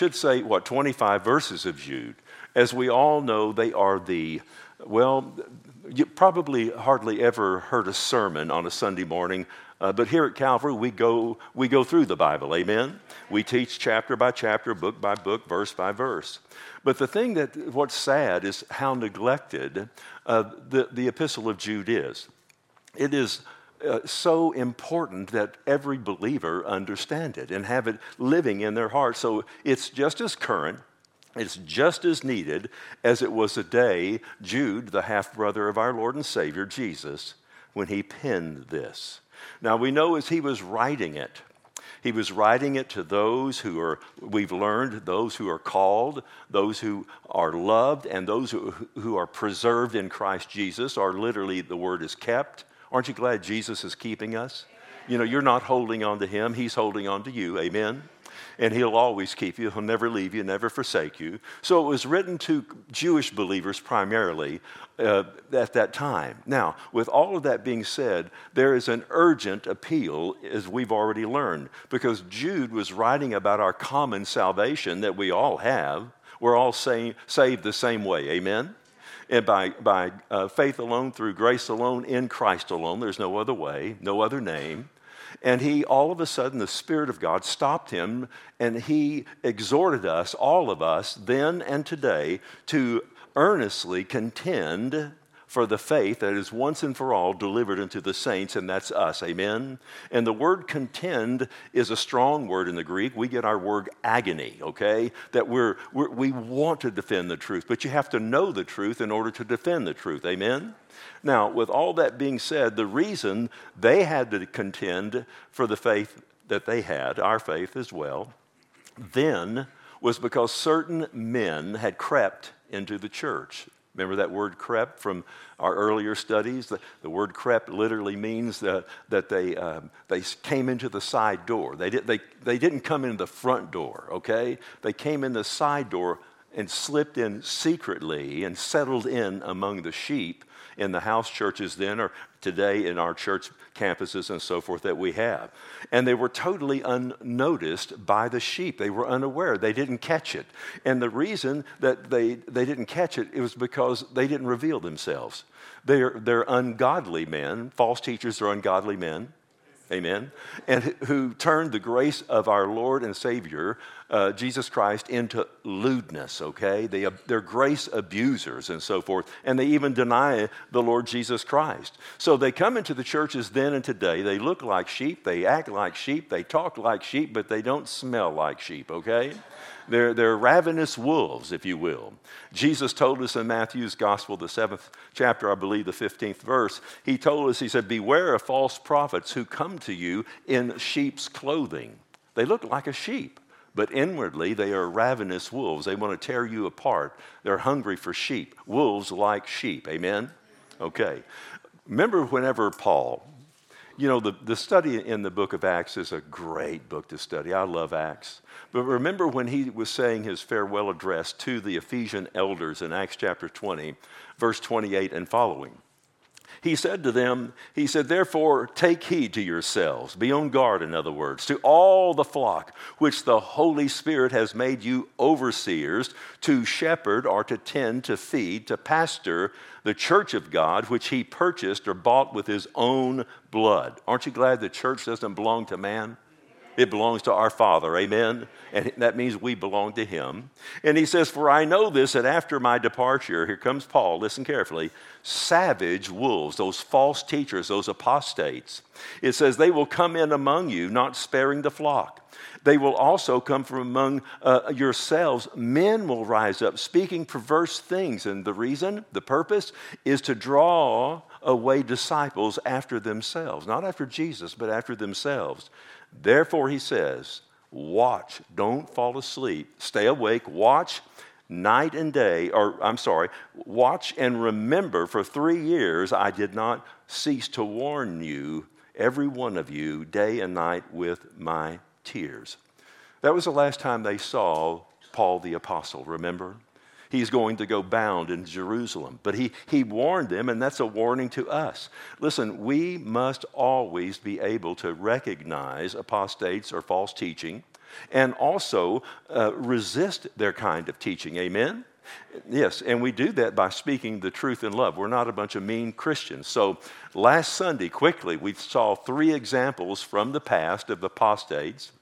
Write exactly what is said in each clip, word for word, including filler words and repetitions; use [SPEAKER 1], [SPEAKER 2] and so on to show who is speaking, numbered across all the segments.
[SPEAKER 1] should say, what, twenty-five verses of Jude. As we all know, they are the, well, you probably hardly ever heard a sermon on a Sunday morning, uh, but here at Calvary, we go we go through the Bible, amen? We teach chapter by chapter, book by book, verse by verse. But the thing that, what's sad is how neglected uh, the, the Epistle of Jude is. It is uh, so important that every believer understand it and have it living in their heart. So it's just as current, it's just as needed as it was the day Jude, the half-brother of our Lord and Savior, Jesus, when he penned this. Now we know as he was writing it, he was writing it to those who are, we've learned, those who are called, those who are loved, and those who, who are preserved in Christ Jesus, or literally the word is kept. Aren't you glad Jesus is keeping us? You know, you're not holding on to him, he's holding on to you, amen? And he'll always keep you. He'll never leave you, never forsake you. So it was written to Jewish believers primarily uh, at that time. Now, with all of that being said, there is an urgent appeal, as we've already learned, because Jude was writing about our common salvation that we all have. We're all say, saved the same way, amen? And by, by uh, faith alone, through grace alone, in Christ alone. There's no other way, no other name. And he, all of a sudden, the Spirit of God stopped him, and he exhorted us, all of us, then and today, to earnestly contend for the faith that is once and for all delivered unto the saints, and that's us, amen? And the word contend is a strong word in the Greek. We get our word agony, okay? That we're, we're, we want to defend the truth, but you have to know the truth in order to defend the truth, amen? Now, with all that being said, the reason they had to contend for the faith that they had, our faith as well, then was because certain men had crept into the church. Remember that word crept from our earlier studies? The, the word crept literally means that, that they, um, they came into the side door. They, did, they, they didn't come in the front door, okay? They came in the side door and slipped in secretly and settled in among the sheep in the house churches then, or today in our church campuses and so forth that we have. And they were totally unnoticed by the sheep. They were unaware. They didn't catch it. And the reason that they, they didn't catch it, it was because they didn't reveal themselves. They're, they're ungodly men. False teachers are ungodly men. Amen. And who turned the grace of our Lord and Savior, uh, Jesus Christ, into lewdness, okay? They, they're grace abusers and so forth. And they even deny the Lord Jesus Christ. So they come into the churches then and today. They look like sheep. They act like sheep. They talk like sheep, but they don't smell like sheep, okay? They're, they're ravenous wolves, if you will. Jesus told us in Matthew's Gospel, the seventh chapter, I believe the fifteenth verse, he told us, he said, beware of false prophets who come to you in sheep's clothing. They look like a sheep, but inwardly they are ravenous wolves. They want to tear you apart. They're hungry for sheep. Wolves like sheep, amen? Okay. Remember whenever Paul, you know, the, the study in the book of Acts is a great book to study. I love Acts. But remember when he was saying his farewell address to the Ephesian elders in Acts chapter twenty, verse twenty-eight and following. He said to them, he said, therefore, take heed to yourselves, be on guard, in other words, to all the flock which the Holy Spirit has made you overseers to shepherd or to tend, to feed, to pastor the church of God, which he purchased or bought with his own blood. Aren't you glad the church doesn't belong to man? It belongs to our Father, amen? And that means we belong to him. And he says, for I know this, that after my departure, here comes Paul, listen carefully, savage wolves, those false teachers, those apostates, it says they will come in among you, not sparing the flock. They will also come from among uh, yourselves. Men will rise up, speaking perverse things. And the reason, the purpose, is to draw away disciples after themselves. Not after Jesus, but after themselves. Therefore, he says, watch, don't fall asleep, stay awake, watch night and day, or I'm sorry, watch and remember for three years I did not cease to warn you, every one of you, day and night with my tears. That was the last time they saw Paul the apostle, remember? He's going to go bound in Jerusalem. But he, he warned them, and that's a warning to us. Listen, we must always be able to recognize apostates or false teaching. and also uh, resist their kind of teaching. Amen? Yes, and we do that by speaking the truth in love. We're not a bunch of mean Christians. So last Sunday, quickly, we saw three examples from the past of apostates.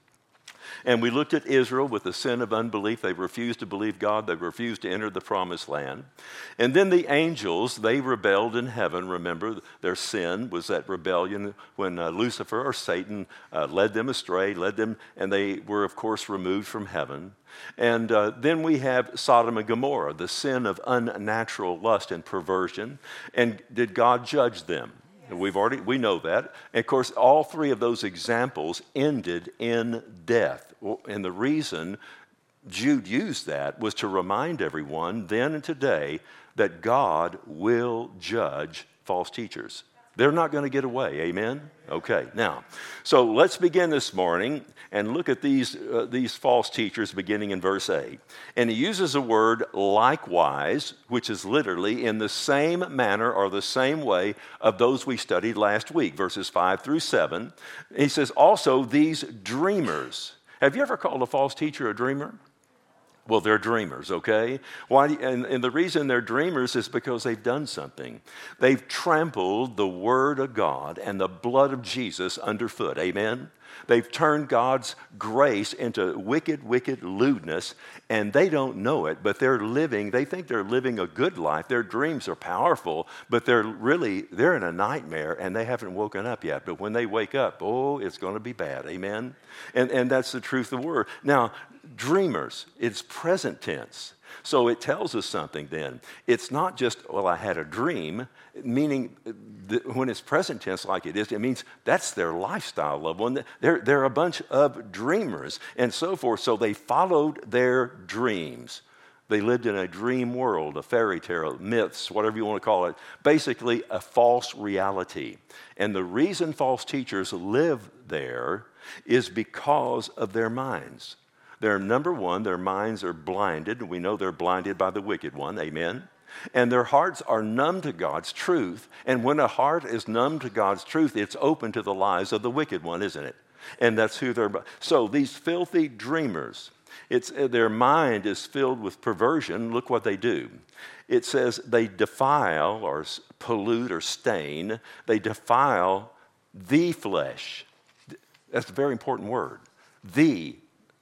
[SPEAKER 1] And we looked at Israel with the sin of unbelief. They refused to believe God. They refused to enter the promised land. And then the angels, they rebelled in heaven. Remember, their sin was that rebellion when uh, Lucifer or Satan uh, led them astray, led them, and they were, of course, removed from heaven. And uh, then we have Sodom and Gomorrah, the sin of unnatural lust and perversion. And did God judge them? We've already, we know that. And of course, all three of those examples ended in death. And the reason Jude used that was to remind everyone then and today that God will judge false teachers. They're not going to get away. Amen? Okay, now, so let's begin this morning and look at these, uh, these false teachers beginning in verse eight. And he uses the word likewise, which is literally in the same manner or the same way of those we studied last week, verses five through seven. He says, also these dreamers. Have you ever called a false teacher a dreamer? Well, they're dreamers, okay? Why? And, and the reason they're dreamers is because they've done something. They've trampled the word of God and the blood of Jesus underfoot, amen? They've turned God's grace into wicked, wicked lewdness, and they don't know it, but they're living, they think they're living a good life. Their dreams are powerful, but they're really, they're in a nightmare, and they haven't woken up yet. But when they wake up, oh, it's going to be bad, amen? And, and that's the truth of the word. Now, dreamers, it's present tense. So it tells us something then. It's not just, well, I had a dream, meaning that when it's present tense like it is, it means that's their lifestyle, loved one. They're, they're a bunch of dreamers and so forth. So they followed their dreams. They lived in a dream world, a fairy tale, myths, whatever you want to call it, basically a false reality. And the reason false teachers live there is because of their minds. They're, number one, their minds are blinded. We know they're blinded by the wicked one, amen? And their hearts are numb to God's truth. And when a heart is numb to God's truth, it's open to the lies of the wicked one, isn't it? And that's who they're... So these filthy dreamers, it's, their mind is filled with perversion. Look what they do. It says they defile or pollute or stain. They defile the flesh. That's a very important word. The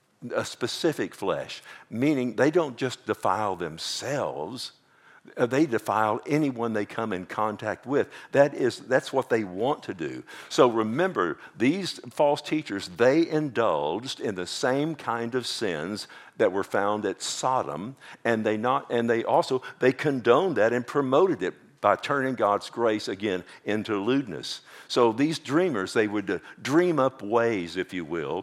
[SPEAKER 1] a specific flesh, meaning they don't just defile themselves, they defile anyone they come in contact with. That is, that's what they want to do. So remember, these false teachers, they indulged in the same kind of sins that were found at Sodom, and they not, and they also, they condoned that and promoted it by turning God's grace again into lewdness. So these dreamers, they would uh, dream up ways, if you will,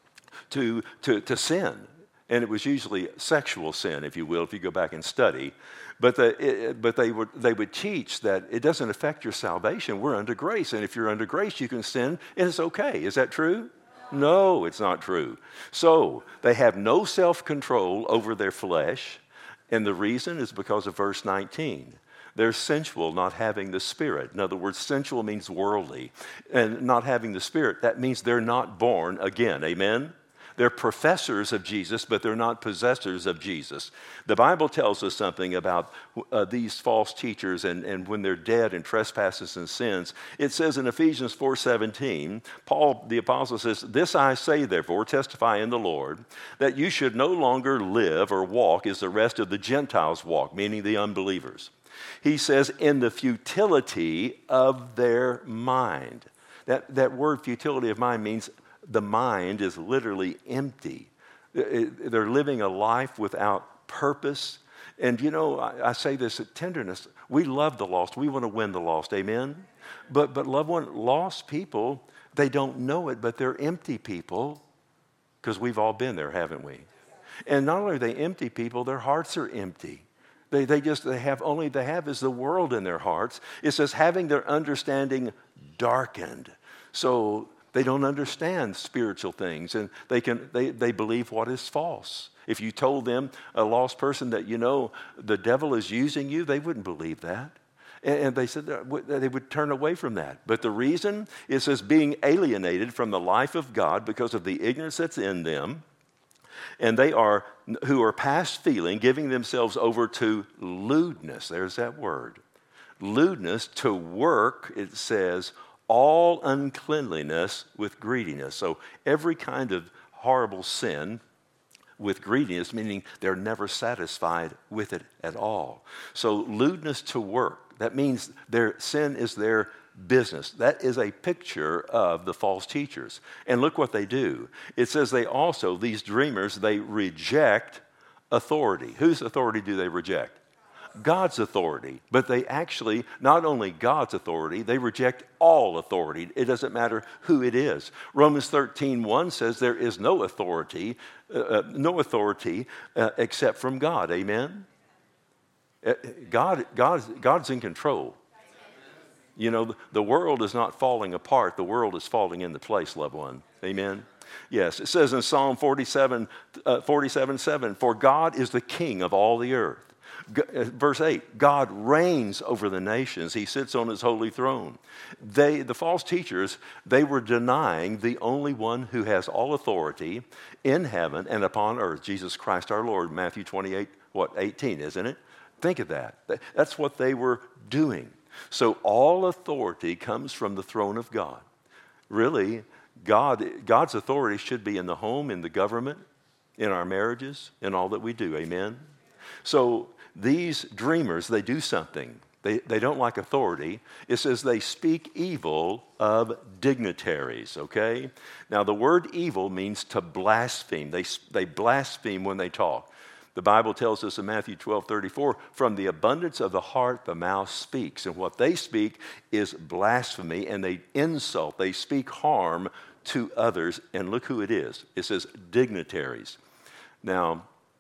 [SPEAKER 1] To, to, to sin. And it was usually sexual sin, if you will, if you go back and study. But, the, it, but they, would, they would teach that it doesn't affect your salvation. We're under grace. And if you're under grace, you can sin, and it's okay. Is that true? No, it's not true. So they have no self-control over their flesh. And the reason is because of verse nineteen. They're sensual, not having the Spirit. In other words, sensual means worldly. And not having the Spirit, that means they're not born again. Amen? They're professors of Jesus, but they're not possessors of Jesus. The Bible tells us something about uh, these false teachers and, and when they're dead in trespasses and sins. It says in Ephesians four seventeen, Paul the apostle says, "This I say therefore, testify in the Lord, that you should no longer live or walk as the rest of the Gentiles walk," meaning the unbelievers. He says, "in the futility of their mind." That, that word futility of mind means the mind is literally empty. They're living a life without purpose. And you know, I, I say this at tenderness. We love the lost. We want to win the lost. Amen? But, but loved one, lost people, they don't know it, but they're empty people because we've all been there, haven't we? And not only are they empty people, their hearts are empty. They, they just, they have, only they have is the world in their hearts. It says having their understanding darkened. So they don't understand spiritual things, and they can they, they believe what is false. If you told them, a lost person, that, you know, the devil is using you, they wouldn't believe that. And, and they said that they would turn away from that. But the reason, it says being alienated from the life of God because of the ignorance that's in them, And they are, who are past feeling, giving themselves over to lewdness. There's that word. Lewdness, to work, it says, all uncleanliness with greediness. So every kind of horrible sin with greediness, meaning they're never satisfied with it at all. So lewdness to work, that means their sin is their business. That is a picture of the false teachers. And look what they do. It says they also, these dreamers, they reject authority. Whose authority do they reject? God's authority. But they actually, not only God's authority, they reject all authority. It doesn't matter who it is. Romans thirteen one says there is no authority, uh, no authority uh, except from God. Amen? Uh, God, God, God's in control. You know, the world is not falling apart. The world is falling into place, loved one. Amen? Yes, it says in Psalm forty-seven, uh, forty-seven seven, for God is the king of all the earth. Verse eight, God reigns over the nations. He sits on his holy throne. They, the false teachers, they were denying the only one who has all authority in heaven and upon earth, Jesus Christ our Lord. Matthew twenty-eight, what, eighteen, isn't it? Think of that. That's what they were doing. So all authority comes from the throne of God. Really, God, God's authority should be in the home, in the government, in our marriages, in all that we do. Amen? So these dreamers, they do something. They, they don't like authority. It says they speak evil of dignitaries, okay? Now, the word evil means to blaspheme. They, they blaspheme when they talk. The Bible tells us in Matthew twelve thirty-four, from the abundance of the heart, the mouth speaks. And what they speak is blasphemy, and they insult. They speak harm to others. And look who it is. It says dignitaries. Now,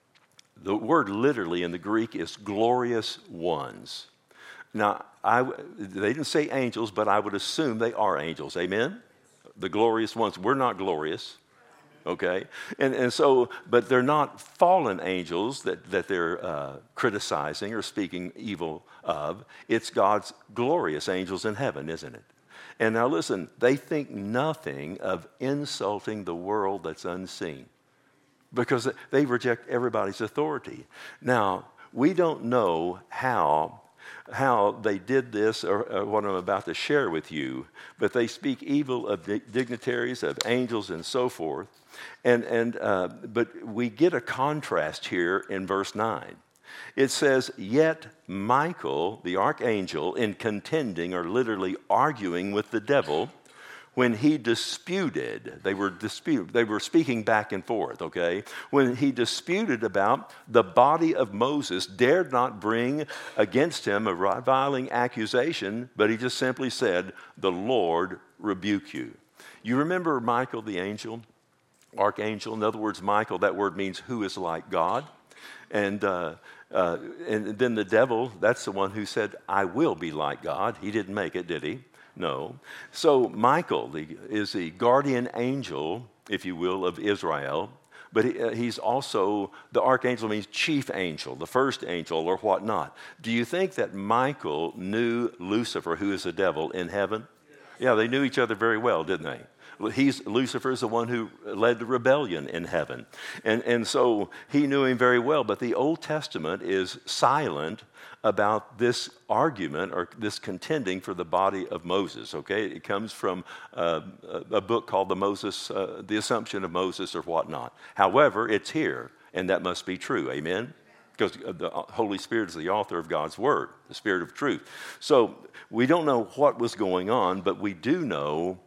[SPEAKER 1] the word literally in the Greek is glorious ones. Now, I, they didn't say angels, but I would assume they are angels. Amen? The glorious ones. We're not glorious. Okay? And, and so, but they're not fallen angels that, that they're uh, criticizing or speaking evil of. It's God's glorious angels in heaven, isn't it? And now listen, they think nothing of insulting the world that's unseen, because they reject everybody's authority. Now, we don't know how, how they did this or, or what I'm about to share with you, but they speak evil of dignitaries, of angels, and so forth. And, and, uh, but we get a contrast here in verse nine. It says, yet Michael, the archangel, in contending or literally arguing with the devil, when he disputed, they were dispute, they were speaking back and forth, okay? When he disputed about the body of Moses, dared not bring against him a reviling accusation, but he just simply said, the Lord rebuke you. You remember Michael the angel, archangel? In other words, Michael, that word means who is like God. And, uh, uh, and then the devil, that's the one who said, I will be like God. He didn't make it, did he? No. So Michael the, is the guardian angel, if you will, of Israel. But he, uh, he's also, the archangel means chief angel, the first angel or whatnot. Do you think that Michael knew Lucifer, who is the devil, in heaven? Yeah, they knew each other very well, didn't they? He's, Lucifer is the one who led the rebellion in heaven. And, and so he knew him very well. But the Old Testament is silent about this argument or this contending for the body of Moses, okay? It comes from uh, a book called the Moses, uh, the Assumption of Moses or whatnot. However, it's here, and that must be true, amen? Because the Holy Spirit is the author of God's Word, the Spirit of truth. So we don't know what was going on, but we do know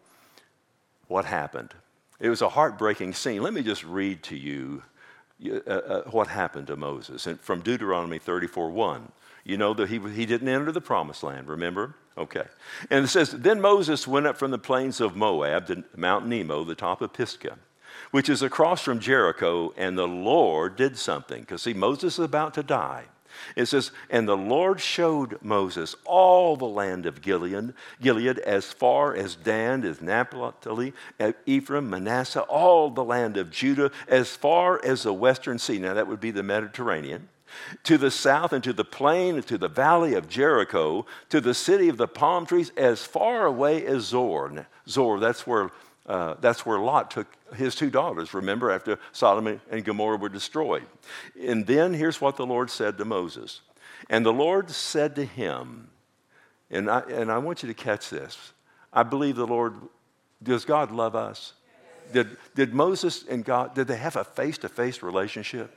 [SPEAKER 1] what happened. It was a heartbreaking scene. Let me just read to you uh, uh, what happened to Moses. And from Deuteronomy thirty-four one. You know that he, he didn't enter the promised land, remember? Okay. And it says, then Moses went up from the plains of Moab to Mount Nebo, the top of Pisgah, which is across from Jericho, and the Lord did something. Because see, Moses is about to die. It says, and the Lord showed Moses all the land of Gilead, Gilead as far as Dan, as Naphtali, Ephraim, Manasseh, all the land of Judah, as far as the western sea. Now that would be the Mediterranean. To the south and to the plain and to the valley of Jericho, to the city of the palm trees, as far away as Zor. Zor, that's where Uh, that's where Lot took his two daughters, remember, after Sodom and Gomorrah were destroyed. And then here's what the Lord said to Moses. And the Lord said to him, and I, and I want you to catch this. I believe the Lord, does God love us? Did, did Moses and God, did they have a face-to-face relationship?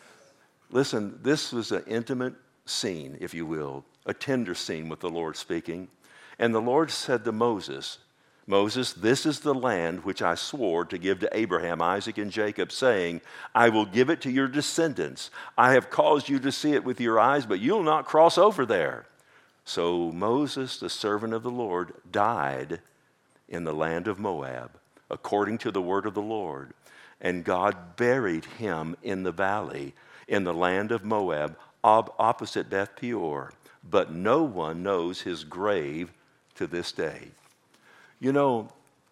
[SPEAKER 1] Listen, this was an intimate scene, if you will, a tender scene with the Lord speaking. And the Lord said to Moses, Moses, this is the land which I swore to give to Abraham, Isaac, and Jacob, saying, I will give it to your descendants. I have caused you to see it with your eyes, but you'll not cross over there. So Moses, the servant of the Lord, died in the land of Moab, according to the word of the Lord. And God buried him in the valley, in the land of Moab, op- opposite Beth Peor. But no one knows his grave to this day. You know,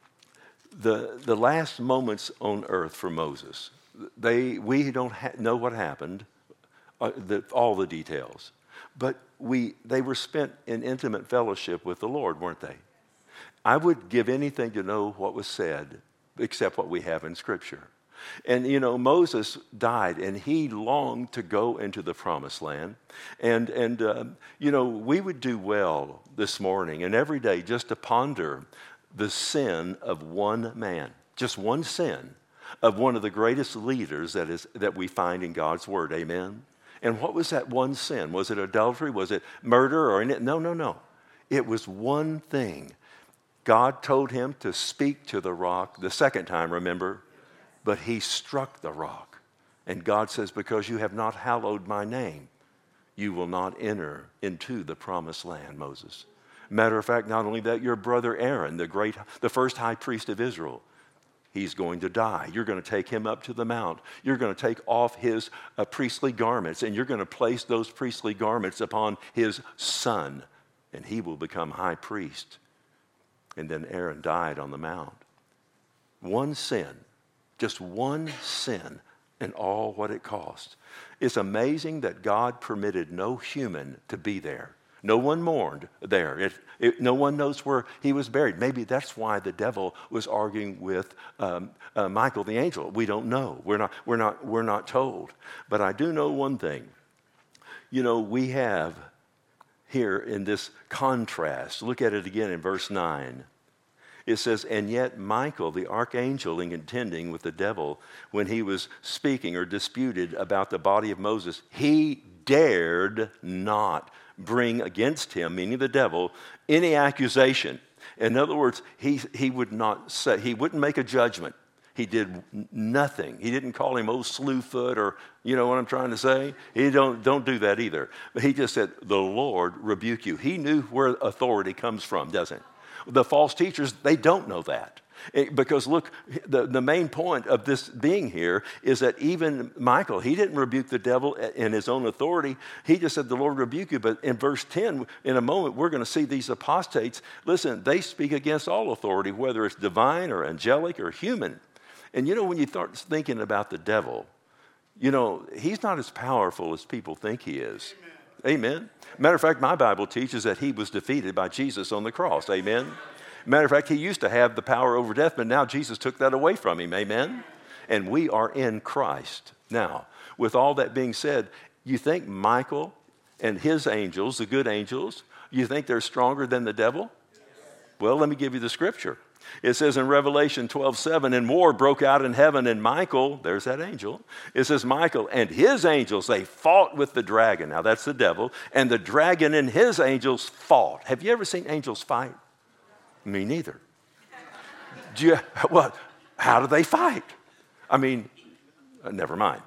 [SPEAKER 1] the, the last moments on earth for Moses, they, we don't ha- know what happened, uh, the, all the details. But we, they were spent in intimate fellowship with the Lord, weren't they? I would give anything to know what was said except what we have in Scripture. And, you know, Moses died, and he longed to go into the promised land. And, and uh, you know, we would do well this morning and every day just to ponder the sin of one man, just one sin of one of the greatest leaders that is that we find in God's Word. Amen? And what was that one sin? Was it adultery? Was it murder? Or No, no, no. It was one thing. God told him to speak to the rock the second time, remember? But he struck the rock. And God says, because you have not hallowed my name, you will not enter into the promised land, Moses. Matter of fact, not only that, your brother Aaron, the great, the first high priest of Israel, he's going to die. You're going to take him up to the mount. You're going to take off his uh, priestly garments, and you're going to place those priestly garments upon his son, and he will become high priest. And then Aaron died on the mount. One sin, just one sin, and all what it cost. It's amazing that God permitted no human to be there. No one mourned there. It, it, no one knows where he was buried. Maybe that's why the devil was arguing with um, uh, Michael the angel. We don't know. We're not, we're, not, we're not told. But I do know one thing. You know, we have here in this contrast, look at it again in verse nine. It says, and yet Michael, the archangel, in contending with the devil, when he was speaking or disputed about the body of Moses, he dared not bring against him, meaning the devil, any accusation. In other words, he, he would not say, he wouldn't make a judgment. He did nothing. He didn't call him old slewfoot, or, you know what I'm trying to say? He don't, don't do that either. But he just said, the Lord rebuke you. He knew where authority comes from, doesn't he? The false teachers, they don't know that. It, because look, the, the main point of this being here is that even Michael, he didn't rebuke the devil in his own authority. He just said, the Lord rebuke you. But in verse ten, in a moment, we're going to see these apostates. Listen, they speak against all authority, whether it's divine or angelic or human. And you know, when you start thinking about the devil, you know, he's not as powerful as people think he is. Amen. Amen. Matter of fact, my Bible teaches that he was defeated by Jesus on the cross. Amen. Matter of fact, he used to have the power over death, but now Jesus took that away from him. Amen? And we are in Christ. Now, with all that being said, you think Michael and his angels, the good angels, you think they're stronger than the devil? Well, let me give you the scripture. It says in Revelation twelve seven, and war broke out in heaven, and Michael, there's that angel, it says Michael and his angels, they fought with the dragon. Now, that's the devil. And the dragon and his angels fought. Have you ever seen angels fight? Me neither. Do you, well, how do they fight? I mean, uh, never mind.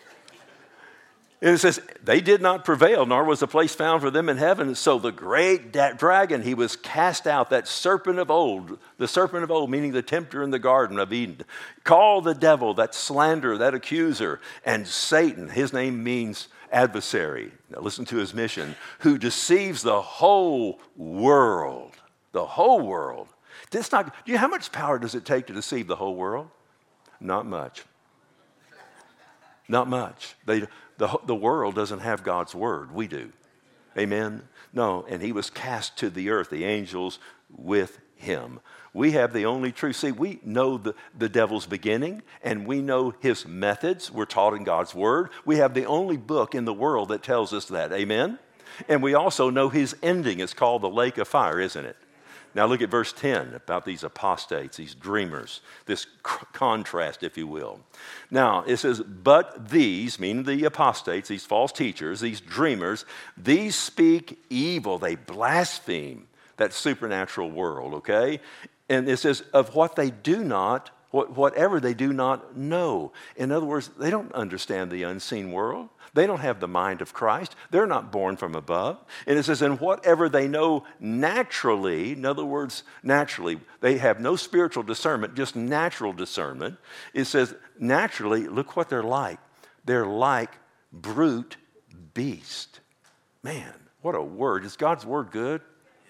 [SPEAKER 1] And it says, they did not prevail, nor was a place found for them in heaven. So the great da- dragon, he was cast out, that serpent of old, the serpent of old, meaning the tempter in the Garden of Eden, called the devil, that slanderer, that accuser, and Satan, his name means adversary. Now listen to his mission, who deceives the whole world. The whole world. This not, do you know how much power does it take to deceive the whole world? Not much. Not much. They, the, the world doesn't have God's word. We do. Amen? No, and he was cast to the earth, the angels with him. We have the only truth. See, we know the, the devil's beginning, and we know his methods. We're taught in God's word. We have the only book in the world that tells us that. Amen? And we also know his ending. It's called the lake of fire, isn't it? Now look at verse ten about these apostates, these dreamers, this c- contrast, if you will. Now it says, but these, meaning the apostates, these false teachers, these dreamers, these speak evil. They blaspheme that supernatural world, okay? And it says, of what they do not, what, whatever they do not know. In other words, they don't understand the unseen world. They don't have the mind of Christ. They're not born from above. And it says, and whatever they know naturally, in other words, naturally, they have no spiritual discernment, just natural discernment. It says, naturally, look what they're like. They're like brute beast. Man, what a word. Is God's word good?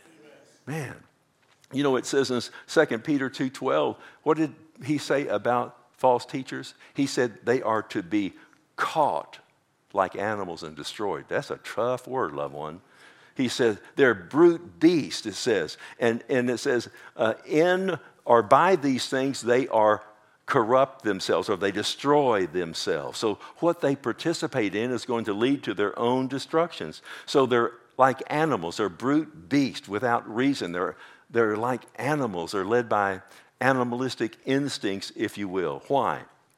[SPEAKER 1] Man. You know, it says in Second Peter two twelve, what did he say about false teachers? He said they are to be caught like animals and destroyed. That's a tough word, loved one. He says they're brute beasts, it says. And, and it says, uh, in or by these things they are corrupt themselves, or they destroy themselves. So what they participate in is going to lead to their own destructions. So they're like animals. They're brute beasts without reason. They're, they're like animals. They're led by animalistic instincts, if you will. Why?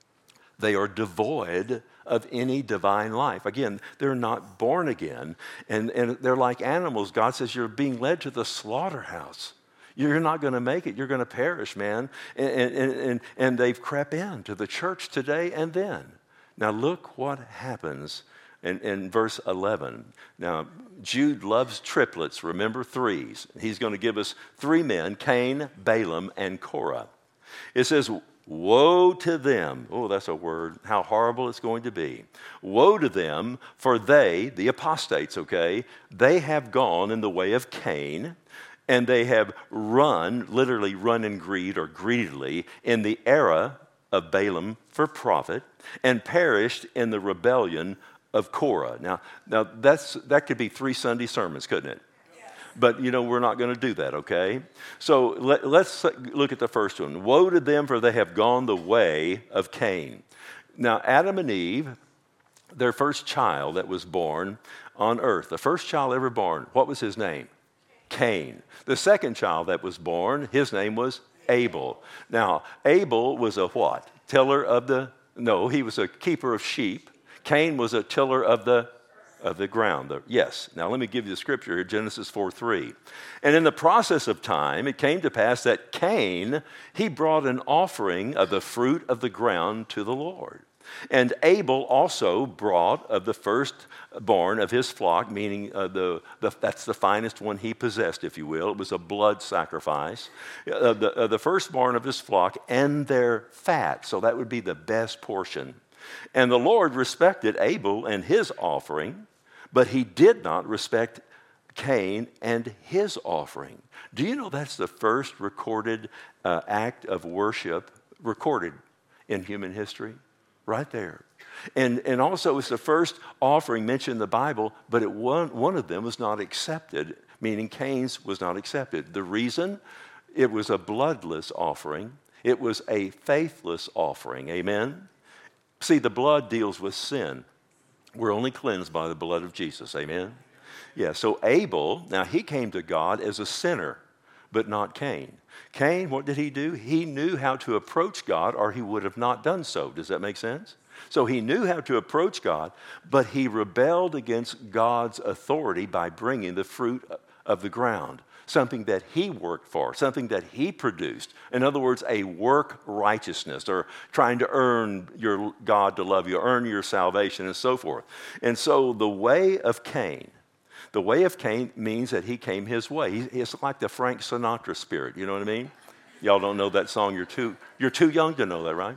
[SPEAKER 1] They are devoid of any divine life. Again, they're not born again, and, and they're like animals. God says you're being led to the slaughterhouse. You're not going to make it. You're going to perish, man. And, and, and, and they've crept into the church today and then. Now look what happens in, in verse eleven. Now, Jude loves triplets. Remember, threes. He's going to give us three men, Cain, Balaam, and Korah. It says, woe to them. Oh, that's a word. How horrible it's going to be. Woe to them, for they, the apostates, okay, they have gone in the way of Cain, and they have run, literally run in greed or greedily, in the era of Balaam for profit, and perished in the rebellion of Korah. Now, now that's that could be three Sunday sermons, couldn't it? But, you know, we're not going to do that, okay? So let, let's look at the first one. Woe to them, for they have gone the way of Cain. Now, Adam and Eve, their first child that was born on earth, the first child ever born, what was his name? Cain. The second child that was born, his name was Abel. Now, Abel was a what? Tiller of the, no, he was a keeper of sheep. Cain was a tiller of the Of the ground. The, yes. Now let me give you the scripture here, Genesis four three. And in the process of time, it came to pass that Cain, he brought an offering of the fruit of the ground to the Lord. And Abel also brought of the firstborn of his flock, meaning uh, the, the that's the finest one he possessed, if you will. It was a blood sacrifice. Uh, the, uh, the firstborn of his flock and their fat. So that would be the best portion. And the Lord respected Abel and his offering, but he did not respect Cain and his offering. Do you know that's the first recorded uh, act of worship recorded in human history? Right there. And, and also it's the first offering mentioned in the Bible, but it one, one of them was not accepted, meaning Cain's was not accepted. The reason? It was a bloodless offering. It was a faithless offering. Amen? See, the blood deals with sin. We're only cleansed by the blood of Jesus. Amen? Yeah, so Abel, now he came to God as a sinner, but not Cain. Cain, what did he do? He knew how to approach God, or he would have not done so. Does that make sense? So he knew how to approach God, but he rebelled against God's authority by bringing the fruit of the ground, something that he worked for, something that he produced. In other words, a work righteousness, or trying to earn your God to love you, earn your salvation, and so forth. And so the way of Cain, the way of Cain means that he came his way. He, it's like the Frank Sinatra spirit, you know what I mean? Y'all don't know that song. You're too, you're too young to know that, right?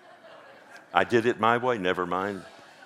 [SPEAKER 1] I did it my way, never mind.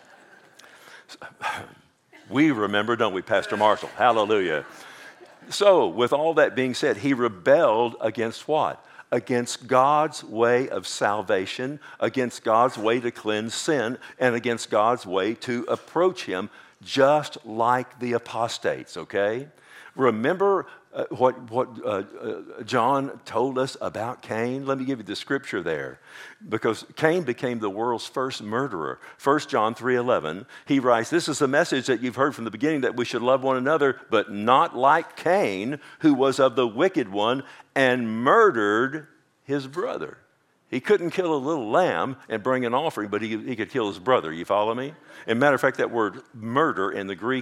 [SPEAKER 1] We remember, don't we, Pastor Marshall? Hallelujah. So, with all that being said, he rebelled against what? against God's way of salvation, against God's way to cleanse sin, and against God's way to approach him, just like the apostates, okay? Remember uh, what, what uh, uh, John told us about Cain? Let me give you the scripture there. Because Cain became the world's first murderer. First John three eleven, he writes, "This is the message that you've heard from the beginning, that we should love one another, but not like Cain, who was of the wicked one and murdered his brother." He couldn't kill a little lamb and bring an offering, but he, he could kill his brother. You follow me? As a matter of fact, that word murder in the Greek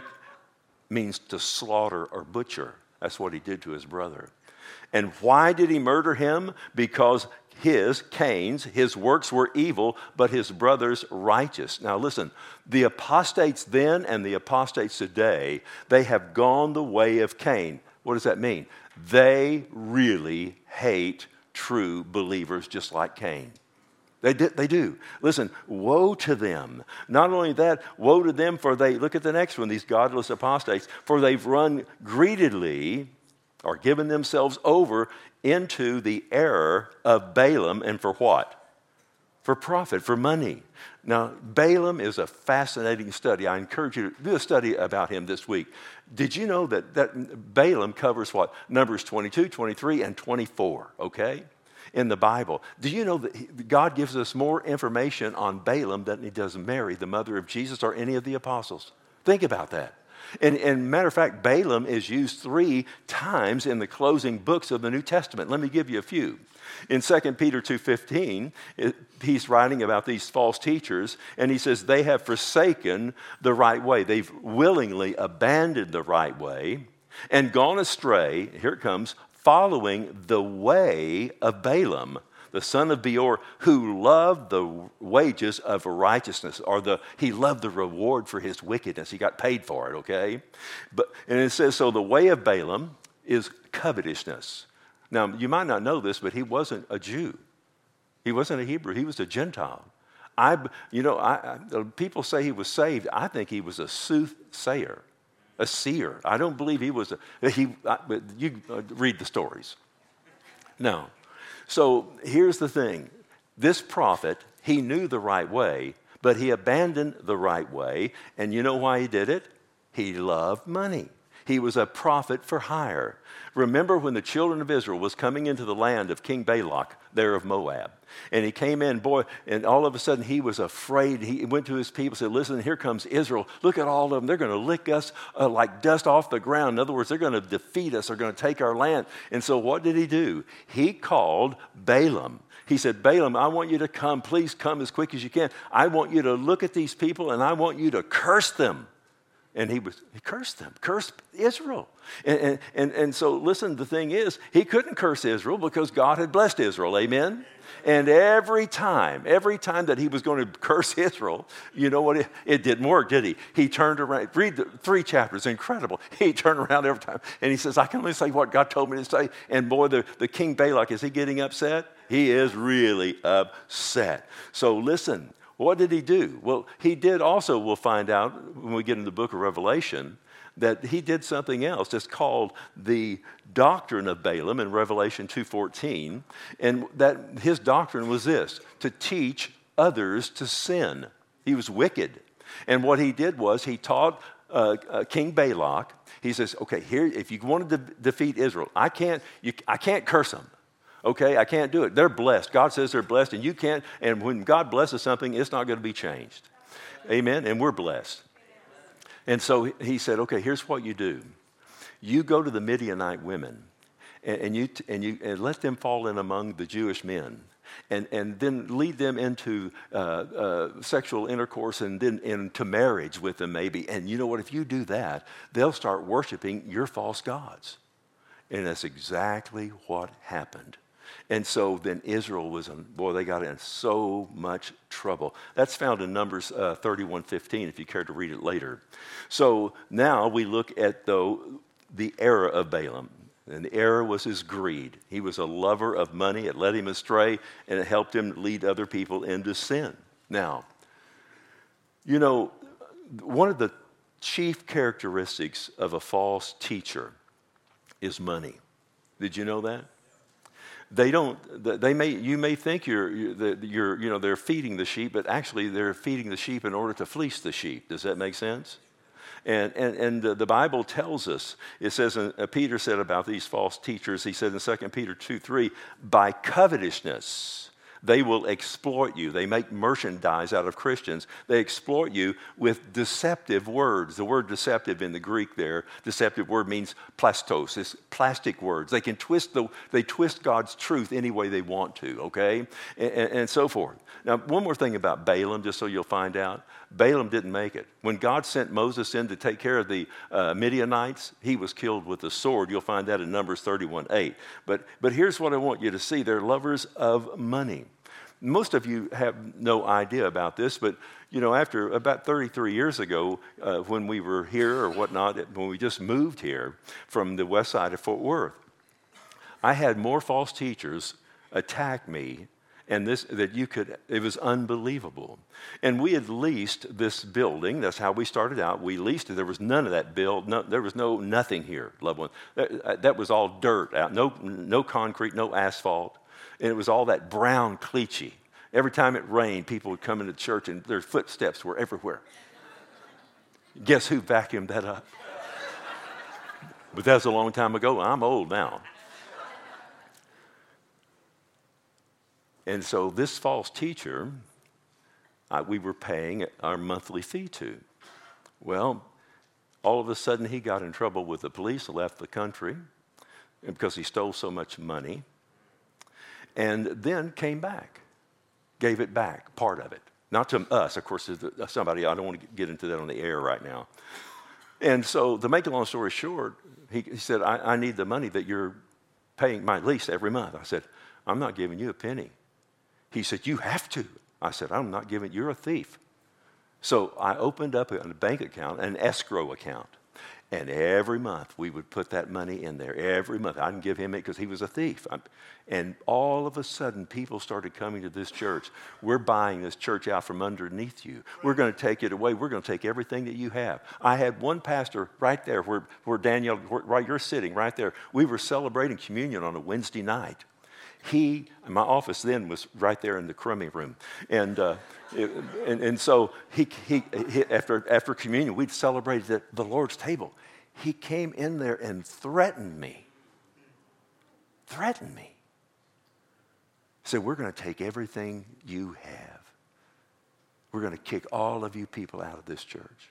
[SPEAKER 1] means to slaughter or butcher. That's what he did to his brother. And why did he murder him? Because his, Cain's, his works were evil, but his brother's righteous. Now listen, the apostates then and the apostates today, they have gone the way of Cain. What does that mean? They really hate true believers just like Cain. They, di- they do. Listen, woe to them. Not only that, woe to them for they, look at the next one, these godless apostates, for they've run greedily or given themselves over into the error of Balaam, and for what? For profit, for money. Now, Balaam is a fascinating study. I encourage you to do a study about him this week. Did you know that, that Balaam covers what? Numbers twenty-two, twenty-three, and twenty-four, okay? In the Bible. Do you know that God gives us more information on Balaam than he does Mary, the mother of Jesus, or any of the apostles? Think about that. And, and matter of fact, Balaam is used three times in the closing books of the New Testament. Let me give you a few. In Second Peter two fifteen, he's writing about these false teachers, and he says they have forsaken the right way. They've willingly abandoned the right way and gone astray, here it comes, following the way of Balaam, the son of Beor, who loved the wages of righteousness, or the he loved the reward for his wickedness. He got paid for it, okay? But and it says, so the way of Balaam is covetousness. Now, you might not know this, but he wasn't a Jew. He wasn't a Hebrew. He was a Gentile. I, you know, I, I, people say he was saved. I think he was a soothsayer. A seer. I don't believe he was a, he, I, you uh, read the stories. No. So here's the thing. This prophet, he knew the right way, but he abandoned the right way. And you know why he did it? He loved money. He was a prophet for hire. Remember when the children of Israel was coming into the land of King Balak, there of Moab. And he came in, boy, and all of a sudden he was afraid. He went to his people and said, listen, here comes Israel. Look at all of them. They're going to lick us uh, like dust off the ground. In other words, they're going to defeat us. They're going to take our land. And so what did he do? He called Balaam. He said, Balaam, I want you to come. Please come as quick as you can. I want you to look at these people, and I want you to curse them. And he was he cursed them, cursed Israel. And, and, and, and so listen, the thing is, he couldn't curse Israel because God had blessed Israel, amen? And every time, every time that he was going to curse Israel, you know what, it, it didn't work, did he? He turned around, read the three chapters, incredible. He turned around every time and he says, I can only say what God told me to say. And boy, the, the king Balak, is he getting upset? He is really upset. So listen. What did he do? Well, he did also, we'll find out when we get in the book of Revelation, that he did something else. It's called the doctrine of Balaam in Revelation two fourteen. And that his doctrine was this, to teach others to sin. He was wicked. And what he did was he taught uh, uh, King Balak, he says, okay, here, if you want to de- defeat Israel, I can't, you, I can't curse them. Okay, I can't do it. They're blessed. God says they're blessed, and you can't. And when God blesses something, it's not going to be changed. Amen? And we're blessed. And so he said, okay, here's what you do. You go to the Midianite women, and, and, you, and, you, and let them fall in among the Jewish men, and, and then lead them into uh, uh, sexual intercourse and then into marriage with them maybe. And you know what? If you do that, they'll start worshiping your false gods. And that's exactly what happened. And so then Israel was, in, boy, they got in so much trouble. That's found in Numbers uh, thirty-one fifteen, if you care to read it later. So now we look at, though, the error of Balaam. And the error was his greed. He was a lover of money. It led him astray, and it helped him lead other people into sin. Now, you know, one of the chief characteristics of a false teacher is money. Did you know that? They don't. They may. You may think you're, you're, you're, you know, they're feeding the sheep, but actually they're feeding the sheep in order to fleece the sheep. Does that make sense? And and and the Bible tells us. It says, uh, Peter said about these false teachers. He said in Second Peter two three, by covetousness they will exploit you. They make merchandise out of Christians. They exploit you with deceptive words. The word deceptive in the Greek there, deceptive word means plastos. It's plastic words. They can twist the, they twist God's truth any way they want to, okay? And, and, and so forth. Now, one more thing about Balaam, just so you'll find out. Balaam didn't make it. When God sent Moses in to take care of the uh, Midianites, he was killed with a sword. You'll find that in Numbers thirty-one eight. But, but here's what I want you to see. They're lovers of money. Most of you have no idea about this, but you know, after about thirty-three years ago, uh, when we were here or whatnot, when we just moved here from the west side of Fort Worth, I had more false teachers attack me, and this that you could, it was unbelievable. And we had leased this building. That's how we started out. We leased it. There was none of that build. No, there was no nothing here, loved one. That, that was all dirt out. No, no concrete, no asphalt. And it was all that brown cliche. Every time it rained, people would come into church and their footsteps were everywhere. Guess who vacuumed that up? But that was a long time ago. I'm old now. And so this false teacher, uh, we were paying our monthly fee to. Well, all of a sudden he got in trouble with the police, left the country because he stole so much money. And then came back, gave it back, part of it. Not to us, of course, somebody, I don't want to get into that on the air right now. And so to make a long story short, he, he said, I, I need the money that you're paying my lease every month. I said, I'm not giving you a penny. He said, you have to. I said, I'm not giving, you're a thief. So I opened up a bank account, an escrow account. And every month we would put that money in there. Every month. I didn't give him it because he was a thief. I'm, and all of a sudden people started coming to this church. We're buying this church out from underneath you. We're going to take it away. We're going to take everything that you have. I had one pastor right there where, where Danielle, where, right, you're sitting right there. We were celebrating communion on a Wednesday night. He, my office then was right there in the crummy room. And, uh, it, and, and so he, he, he, after, after communion, we'd celebrated at the Lord's table. He came in there and threatened me. Threatened me. Said, we're going to take everything you have. We're going to kick all of you people out of this church.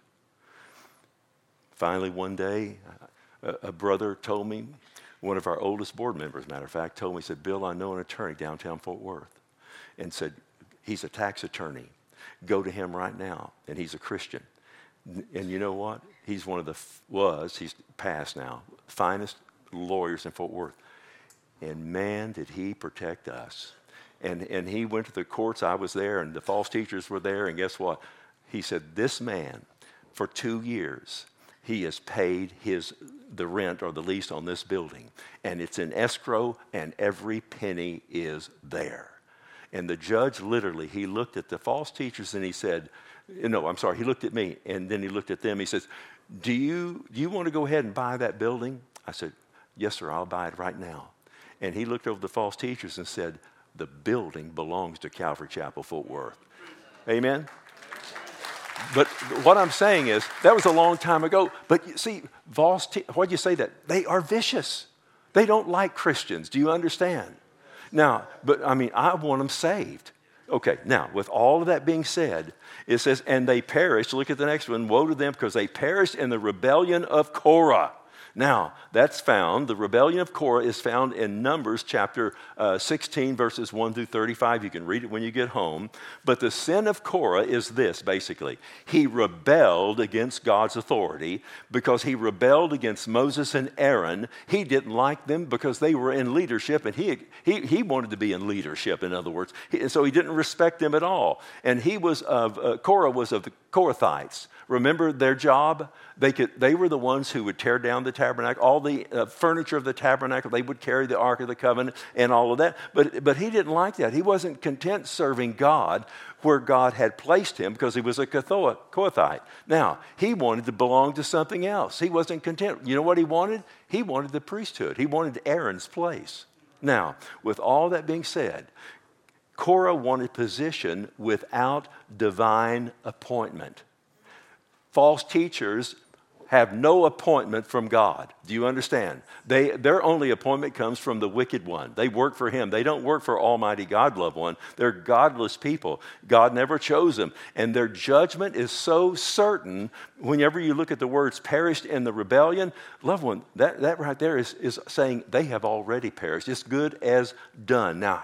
[SPEAKER 1] Finally, one day, a, a brother told me, one of our oldest board members, matter of fact, told me, he said, Bill, I know an attorney downtown Fort Worth. And said, he's a tax attorney. Go to him right now. And he's a Christian. And you know what? He's one of the, was, he's passed now, finest lawyers in Fort Worth. And man, did he protect us. And, and he went to the courts. I was there, and the false teachers were there. And guess what? He said, this man, for two years, he has paid his the rent or the lease on this building. And it's in escrow, and every penny is there. And the judge literally, he looked at the false teachers and he said, no, I'm sorry, he looked at me, and then he looked at them. He says, do you, do you want to go ahead and buy that building? I said, yes, sir, I'll buy it right now. And he looked over the false teachers and said, the building belongs to Calvary Chapel, Fort Worth. Amen? But what I'm saying is, that was a long time ago. But you see, false te- why'd you say that? They are vicious. They don't like Christians. Do you understand? Now, but I mean, I want them saved. Okay, now, with all of that being said, it says, and they perished. Look at the next one. Woe to them, because they perished in the rebellion of Korah. Now, that's found, the rebellion of Korah is found in Numbers chapter uh, sixteen, verses one through thirty-five. You can read it when you get home. But the sin of Korah is this, basically. He rebelled against God's authority because he rebelled against Moses and Aaron. He didn't like them because they were in leadership, and he, he, he wanted to be in leadership, in other words. He, so he didn't respect them at all. And he was of, uh, Korah was of the Korathites. Remember their job? They could. They were the ones who would tear down the tabernacle, all the uh, furniture of the tabernacle. They would carry the Ark of the Covenant and all of that. But, but he didn't like that. He wasn't content serving God where God had placed him because he was a Kohathite. Now, he wanted to belong to something else. He wasn't content. You know what he wanted? He wanted the priesthood. He wanted Aaron's place. Now, with all that being said, Korah wanted position without divine appointment. False teachers have no appointment from God. Do you understand? They, their only appointment comes from the wicked one. They work for him. They don't work for Almighty God, loved one. They're godless people. God never chose them. And their judgment is so certain. Whenever you look at the words perished in the rebellion, loved one, that, that right there is, is saying they have already perished. It's good as done. Now,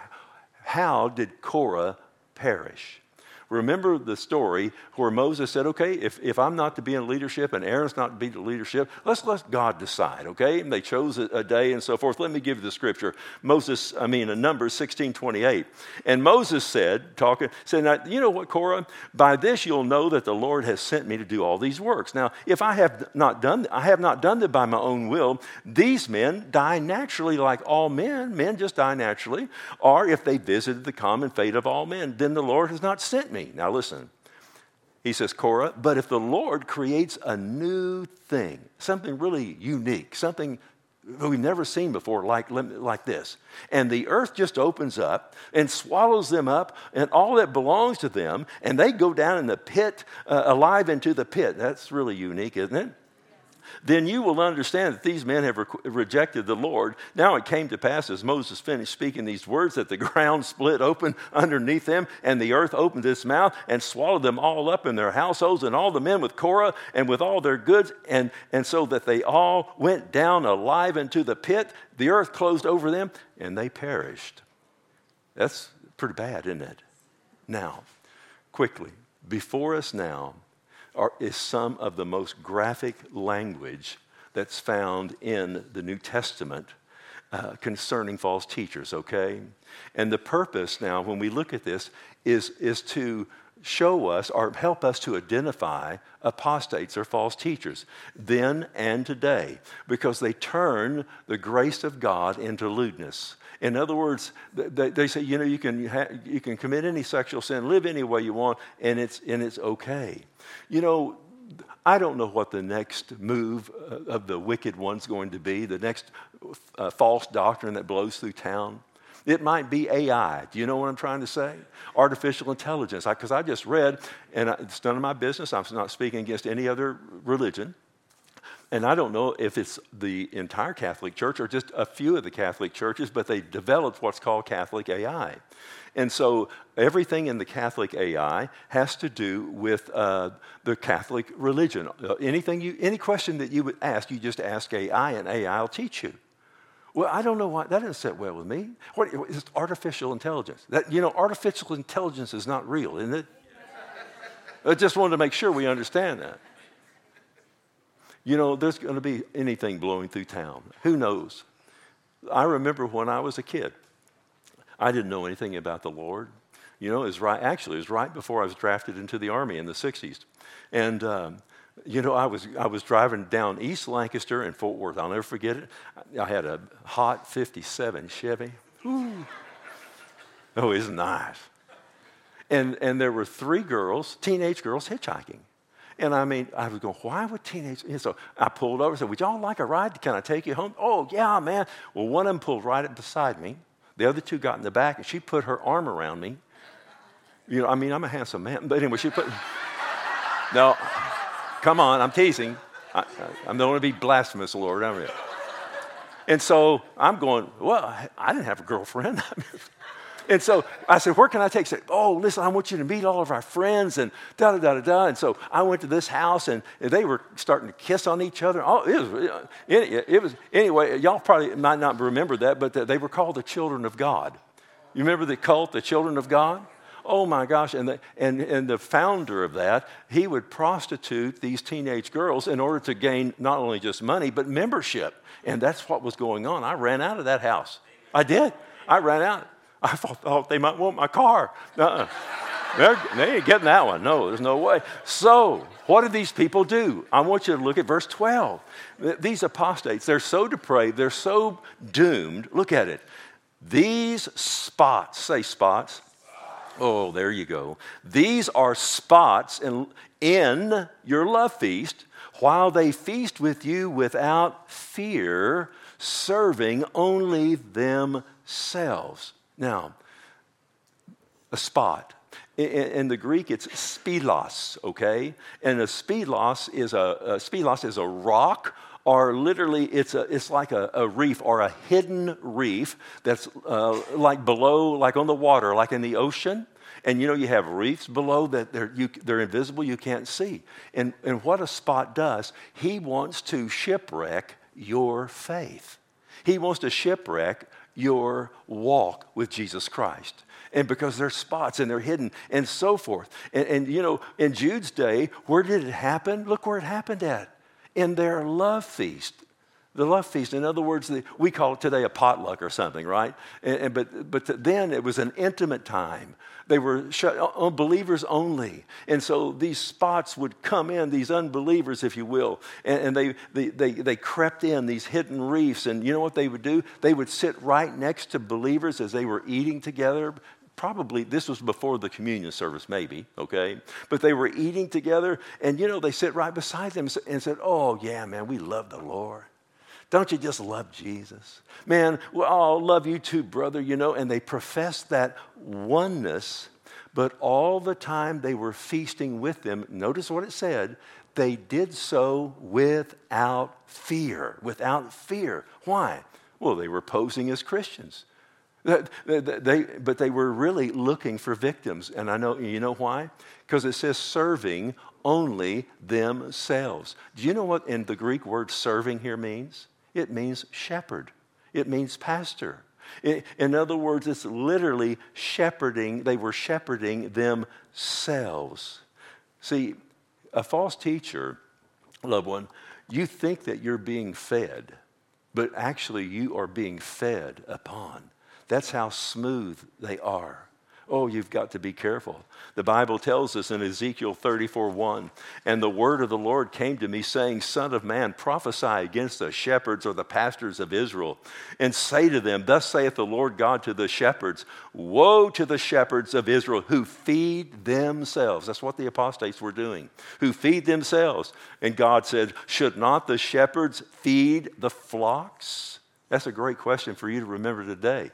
[SPEAKER 1] how did Korah perish? Remember the story where Moses said, okay, if, if I'm not to be in leadership and Aaron's not to be in leadership, let's let God decide, okay? And they chose a, a day and so forth. Let me give you the scripture. Moses, I mean, in Numbers sixteen twenty-eight. And Moses said, talking, said, now, you know what, Korah? By this you'll know that the Lord has sent me to do all these works. Now, if I have not done, I have not done them by my own will, these men die naturally like all men. Men just die naturally. Or if they visited the common fate of all men, then the Lord has not sent me. Now listen, he says, Korah, but if the Lord creates a new thing, something really unique, something we've never seen before like, like this, and the earth just opens up and swallows them up and all that belongs to them, and they go down in the pit, uh, alive into the pit. That's really unique, isn't it? Then you will understand that these men have re- rejected the Lord. Now it came to pass as Moses finished speaking these words that the ground split open underneath them and the earth opened its mouth and swallowed them all up in their households and all the men with Korah and with all their goods. And, and so that they all went down alive into the pit. The earth closed over them and they perished. That's pretty bad, isn't it? Now, quickly, before us now, Are, is some of the most graphic language that's found in the New Testament uh, concerning false teachers, okay? And the purpose now, when we look at this, is, is to show us or help us to identify apostates or false teachers then and today, because they turn the grace of God into lewdness. In other words, they, they say, you know, you can ha- you can commit any sexual sin, live any way you want, and it's and it's okay. You know, I don't know what the next move of the wicked one's going to be, the next uh, false doctrine that blows through town. It might be A I. Do you know what I'm trying to say? Artificial intelligence. Because I, I just read, and I, it's none of my business. I'm not speaking against any other religion. And I don't know if it's the entire Catholic Church or just a few of the Catholic churches, but they developed what's called Catholic A I. And so everything in the Catholic A I has to do with uh, the Catholic religion. Uh, anything you, any question that you would ask, you just ask A I, and A I will teach you. Well, I don't know why. That doesn't sit well with me. What is artificial intelligence? That, you know, artificial intelligence is not real, isn't it? I just wanted to make sure we understand that. You know, there's going to be anything blowing through town. Who knows? I remember when I was a kid, I didn't know anything about the Lord. You know, it was right, actually, it was right before I was drafted into the Army in the sixties. And, um, you know, I was I was driving down East Lancaster in Fort Worth. I'll never forget it. I had a hot fifty-seven Chevy. Ooh. Oh, it's nice. And, and there were three girls, teenage girls, hitchhiking. And I mean, I was going, why would teenage? And so I pulled over and said, would y'all like a ride? Can I take you home? Oh, yeah, man. Well, one of them pulled right up beside me. The other two got in the back, and she put her arm around me. You know, I mean, I'm a handsome man. But anyway, she put, no, come on, I'm teasing. I, I, I don't want to be blasphemous, Lord. I mean, and so I'm going, well, I didn't have a girlfriend. And so I said, where can I take? She said, oh, listen, I want you to meet all of our friends and da-da-da-da-da. And so I went to this house, and they were starting to kiss on each other. Oh, it was, it, it was anyway, y'all probably might not remember that, but they were called the Children of God. You remember the cult, the Children of God? Oh, my gosh. And the, and, and the founder of that, he would prostitute these teenage girls in order to gain not only just money, but membership. And that's what was going on. I ran out of that house. I did. I ran out. I thought, thought they might want my car. Uh-uh. They're, they ain't getting that one. No, there's no way. So what do these people do? I want you to look at verse twelve. These apostates, they're so depraved, they're so doomed. Look at it. These spots, say spots. Oh, there you go. These are spots in, in your love feast, while they feast with you without fear, serving only themselves. themselves. Now, a spot. In, in the Greek, it's spilos, okay? And a spilos is a, a spilos is a rock, or literally it's a it's like a, a reef or a hidden reef that's uh, like below, like on the water, like in the ocean. And you know, you have reefs below that they're, you, they're invisible, you can't see. And, and what a spot does, he wants to shipwreck your faith. He wants to shipwreck your walk with Jesus Christ. And because they're spots and they're hidden and so forth. And, and you know, in Jude's day, where did it happen? Look where it happened at. In their love feast. The love feast, in other words, the, we call it today a potluck or something, right? And, and, but, but then it was an intimate time. They were shut, unbelievers only. And so these spots would come in, these unbelievers, if you will, and, and they, they, they, they crept in, these hidden reefs. And you know what they would do? They would sit right next to believers as they were eating together. Probably, this was before the communion service, maybe, okay? But they were eating together, and you know, they sit right beside them and said, oh, yeah, man, we love the Lord. Don't you just love Jesus? Man, well, I love you too, brother, you know. And they professed that oneness, but all the time they were feasting with them. Notice what it said. They did so without fear. Without fear. Why? Well, they were posing as Christians. They, they, but they were really looking for victims. And I know, you know why? Because it says serving only themselves. Do you know what in the Greek word serving here means? It means shepherd. It means pastor. It, in other words, it's literally shepherding. They were shepherding themselves. See, a false teacher, loved one, you think that you're being fed, but actually you are being fed upon. That's how smooth they are. Oh, you've got to be careful. The Bible tells us in Ezekiel thirty-four one, and the word of the Lord came to me saying, Son of man, prophesy against the shepherds or the pastors of Israel, and say to them, Thus saith the Lord God to the shepherds, Woe to the shepherds of Israel who feed themselves. That's what the apostates were doing, who feed themselves. And God said, Should not the shepherds feed the flocks? That's a great question for you to remember today.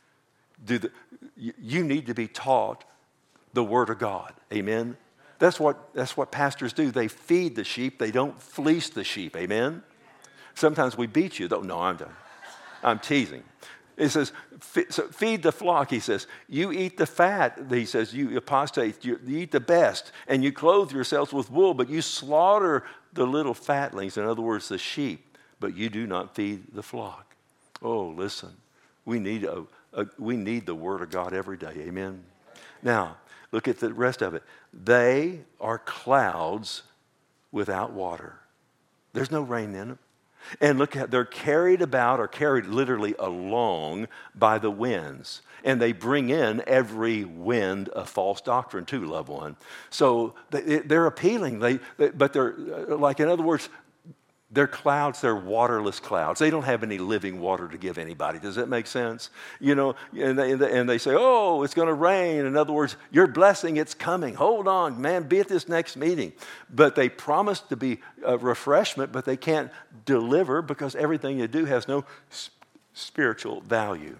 [SPEAKER 1] Do the, you need to be taught the Word of God. Amen? That's what, that's what pastors do. They feed the sheep. They don't fleece the sheep. Amen? Sometimes we beat you, though. No, I'm done. I'm teasing. It says, feed the flock, he says. You eat the fat, he says. You apostate, you, you eat the best, and you clothe yourselves with wool, but you slaughter the little fatlings, in other words, the sheep, but you do not feed the flock. Oh, listen. We need a Uh, we need the Word of God every day. Amen? Now, look at the rest of it. They are clouds without water. There's no rain in them. And look at, they're carried about or carried literally along by the winds. And they bring in every wind of false doctrine too, loved one. So they, they're appealing. They, they, but they're, like in other words, they're clouds, they're waterless clouds. They don't have any living water to give anybody. Does that make sense? You know, and they, and they say, oh, it's going to rain. In other words, your blessing, it's coming. Hold on, man, be at this next meeting. But they promise to be a refreshment, but they can't deliver because everything you do has no spiritual value.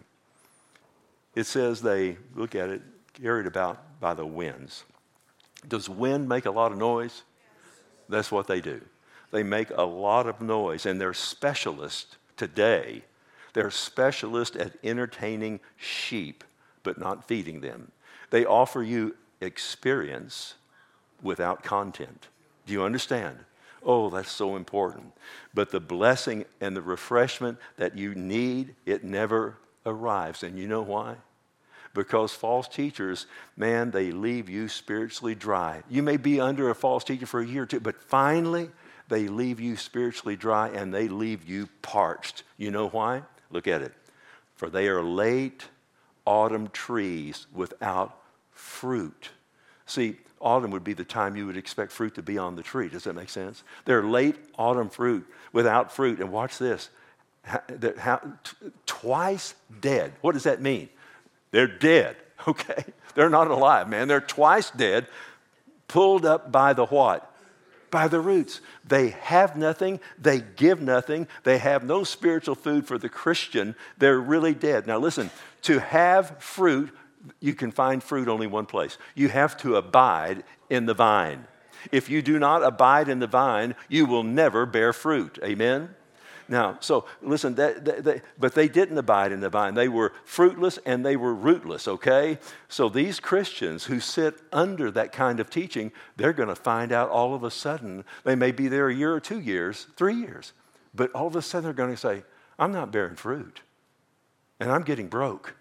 [SPEAKER 1] It says they, look at it, carried about by the winds. Does wind make a lot of noise? That's what they do. They make a lot of noise, and they're specialists today. They're specialists at entertaining sheep, but not feeding them. They offer you experience without content. Do you understand? Oh, that's so important. But the blessing and the refreshment that you need, it never arrives. And you know why? Because false teachers, man, they leave you spiritually dry. You may be under a false teacher for a year or two, but finally, they leave you spiritually dry and they leave you parched. You know why? Look at it. For they are late autumn trees without fruit. See, autumn would be the time you would expect fruit to be on the tree. Does that make sense? They're late autumn fruit without fruit. And watch this. How, how, t- twice dead. What does that mean? They're dead, okay? They're not alive, man. They're twice dead, pulled up by the what? By the roots. They have nothing. They give nothing. They have no spiritual food for the Christian. They're really dead. Now listen, to have fruit, you can find fruit only one place. You have to abide in the vine. If you do not abide in the vine, you will never bear fruit. Amen? Now, so listen, that, that, that, but they didn't abide in the vine. They were fruitless and they were rootless, okay? So these Christians who sit under that kind of teaching, they're going to find out all of a sudden, they may be there a year or two years, three years, but all of a sudden they're going to say, I'm not bearing fruit and I'm getting broke.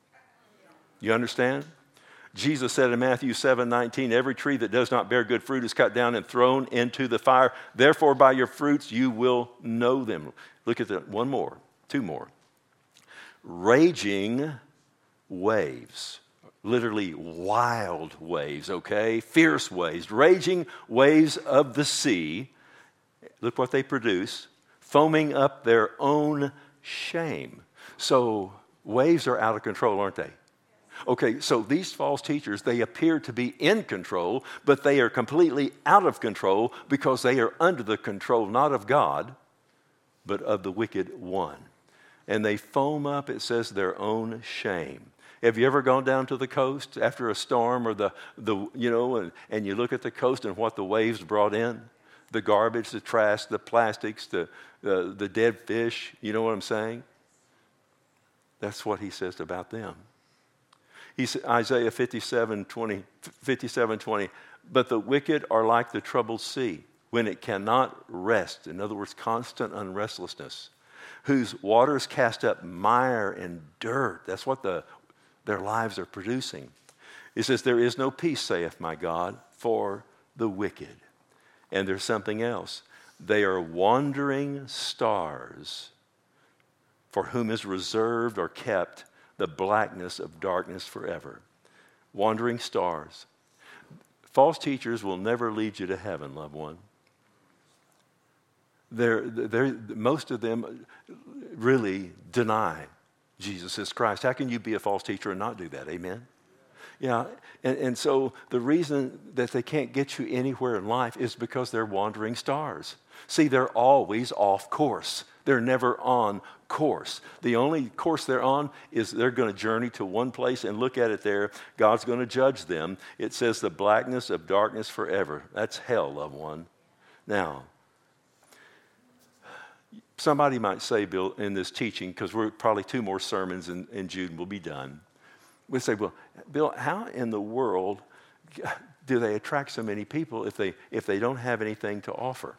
[SPEAKER 1] You understand? Jesus said in Matthew seven nineteen, every tree that does not bear good fruit is cut down and thrown into the fire. Therefore, by your fruits you will know them. Look at that. One more, two more. Raging waves, literally wild waves, okay? Fierce waves, raging waves of the sea. Look what they produce, foaming up their own shame. So waves are out of control, aren't they? Okay, so these false teachers, they appear to be in control, but they are completely out of control because they are under the control not of God, but of the wicked one. And they foam up, it says, their own shame. Have you ever gone down to the coast after a storm or the, the you know, and, and you look at the coast and what the waves brought in? The garbage, the trash, the plastics, the, the, the dead fish, you know what I'm saying? That's what he says about them. He's, Isaiah fifty-seven twenty, fifty-seven twenty, but the wicked are like the troubled sea when it cannot rest. In other words, constant unrestlessness, whose waters cast up mire and dirt. That's what the, their lives are producing. It says, there is no peace, saith my God, for the wicked. And there's something else. They are wandering stars for whom is reserved or kept the blackness of darkness forever. Wandering stars. False teachers will never lead you to heaven, loved one. They're, they're, most of them really deny Jesus is Christ. How can you be a false teacher and not do that? Amen? Yeah, and, and so the reason that they can't get you anywhere in life is because they're wandering stars. See, they're always off course. They're never on course. The only course they're on is they're going to journey to one place and look at it there. God's going to judge them. It says the blackness of darkness forever. That's hell, loved one. Now, somebody might say, Bill, in this teaching, because we're probably two more sermons in, in Jude and we'll be done. We say, well, Bill, how in the world do they attract so many people if they if they don't have anything to offer?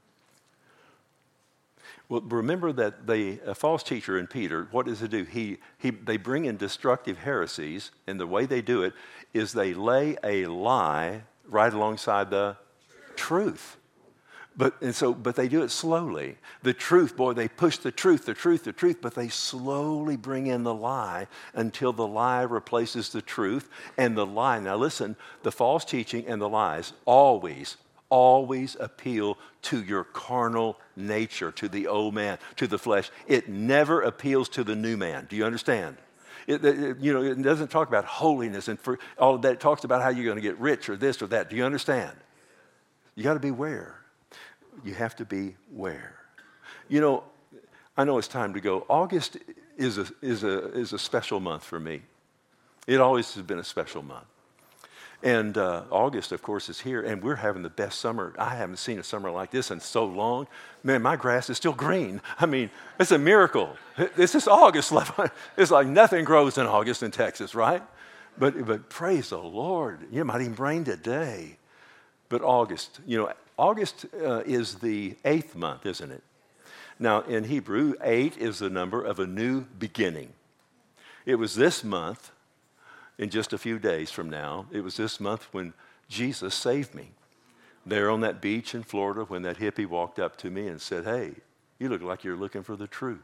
[SPEAKER 1] Well, remember that the a false teacher in Peter, what does he do? He, he, they bring in destructive heresies, and the way they do it is they lay a lie right alongside the truth. But and so, but they do it slowly. The truth, boy, they push the truth, the truth, the truth, but they slowly bring in the lie until the lie replaces the truth. And the lie, now listen, the false teaching and the lies always, always appeal to your carnal nature, to the old man, to the flesh. It never appeals to the new man. Do you understand? It, it, you know, it doesn't talk about holiness and for all of that. It talks about how you're going to get rich or this or that. Do you understand? You got to beware. You have to beware. You know, I know it's time to go. August is a, is a, is a special month for me. It always has been a special month. And uh, August, of course, is here, and we're having the best summer. I haven't seen a summer like this in so long. Man, my grass is still green. I mean, it's a miracle. This is August. It's like nothing grows in August in Texas, right? But, but praise the Lord. You might even rain today. But August, you know, August uh, is the eighth month, isn't it? Now, in Hebrew, eight is the number of a new beginning. It was this month, in just a few days from now, it was this month when Jesus saved me. There on that beach in Florida when that hippie walked up to me and said, hey, you look like you're looking for the truth.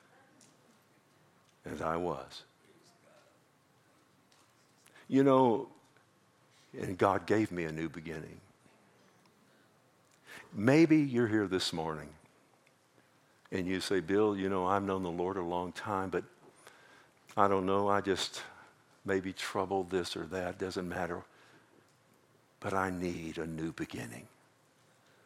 [SPEAKER 1] And I was. You know, and God gave me a new beginning. Maybe you're here this morning and you say, Bill, you know, I've known the Lord a long time, but I don't know, I just maybe troubled this or that, doesn't matter. But I need a new beginning.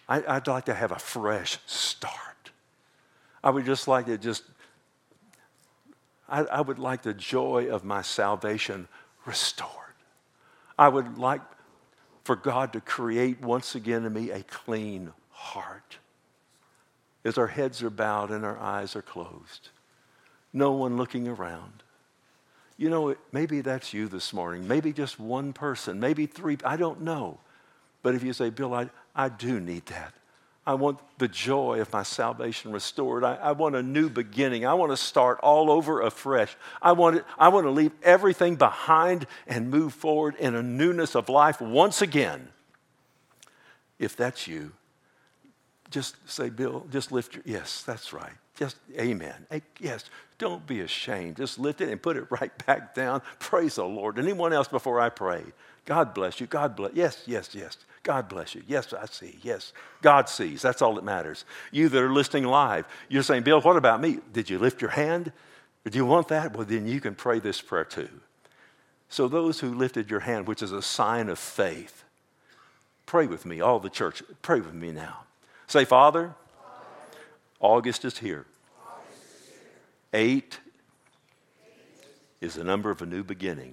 [SPEAKER 1] I, I'd like to have a fresh start. I would just like to just, I, I would like the joy of my salvation restored. I would like for God to create once again in me a clean heart. As our heads are bowed and our eyes are closed, no one looking around. You know, maybe that's you this morning. Maybe just one person, maybe three, I don't know. But if you say, Bill, I, I do need that. I want the joy of my salvation restored. I, I want a new beginning. I want to start all over afresh. I want, it, I want to leave everything behind and move forward in a newness of life once again. If that's you, just say, Bill, just lift your, yes, that's right. Just, amen. Yes, don't be ashamed. Just lift it and put it right back down. Praise the Lord. Anyone else before I pray? God bless you. God bless. Yes, yes, yes. God bless you. Yes, I see. Yes, God sees. That's all that matters. You that are listening live, you're saying, Bill, what about me? Did you lift your hand? Or do you want that? Well, then you can pray this prayer too. So those who lifted your hand, which is a sign of faith, pray with me, all the church. Pray with me now. Say, Father, August is here. Eight is the number of a new beginning.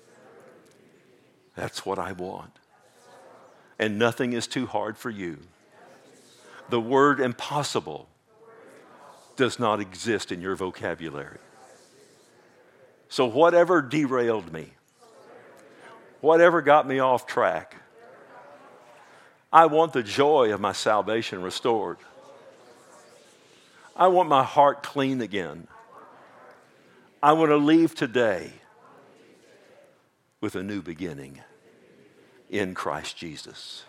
[SPEAKER 1] That's what I want. And nothing is too hard for you. The word impossible does not exist in your vocabulary. So whatever derailed me, whatever got me off track, I want the joy of my salvation restored. I want my heart clean again. I want to leave today with a new beginning in Christ Jesus.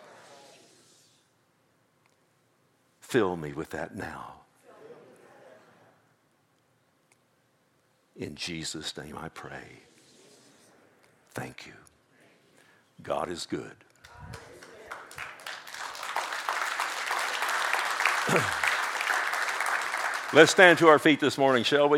[SPEAKER 1] Fill me with that now. In Jesus' name I pray. Thank you. God is good. Let's stand to our feet this morning, shall we?